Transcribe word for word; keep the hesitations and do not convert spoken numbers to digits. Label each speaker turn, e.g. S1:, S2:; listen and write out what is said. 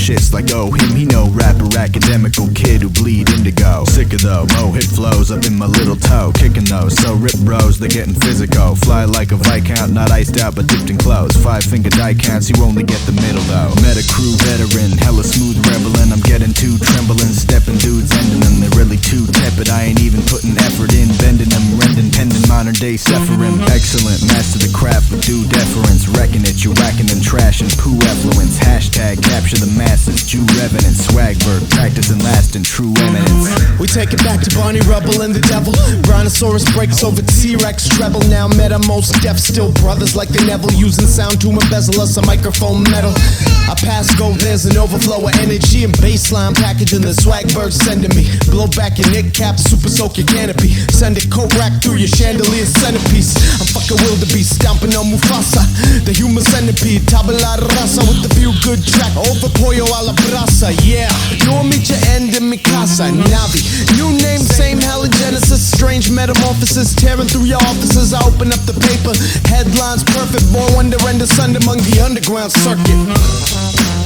S1: shits like oh him, he no rapper, academical kid who bleed indigo. Sicker though, mo hit flows up in my little toe, kicking those, so rip bros, they're getting physical. Fly like a Viscount, not iced out but dipped in clothes. Five finger die counts, you only get the middle though. Meta crew veteran, hella smooth rebelin'. I'm getting too trembling, stepping dudes ending them. They're really too tepid, I ain't even putting effort in. Bending them, rending, pending modern day Sephirim. Excellent, master the craft with due deference. Wrecking it, you whacking and trashing, poo effluence. Hashtag capture the masses, Jew revenant. Swagberg, practicing lasting, true eminence.
S2: We take it back to Barney Rubble and the devil. Brontosaurus breaks over T-Rex treble. Now meta, most deaf, still brothers like the Neville. Using sound to embezzle us a microphone metal. I pass go, there's an overflow of energy and baseline packaging the Swagberg sending me. Blow back your nick cap, super soak your canopy. Send it coat rack through your chandelier centerpiece. I'm fucking wildebeest, stomping on Mufasa, the human centipede. Tabula rasa with the feel good track. Over pollo a la brasa, yeah. You'll meet your end in mi casa, Navi. New name, same halogenesis. Strange metamorphosis, tearing through your offices. I open up the paper, headlines perfect. Born wonder and the sun among the underground circuit.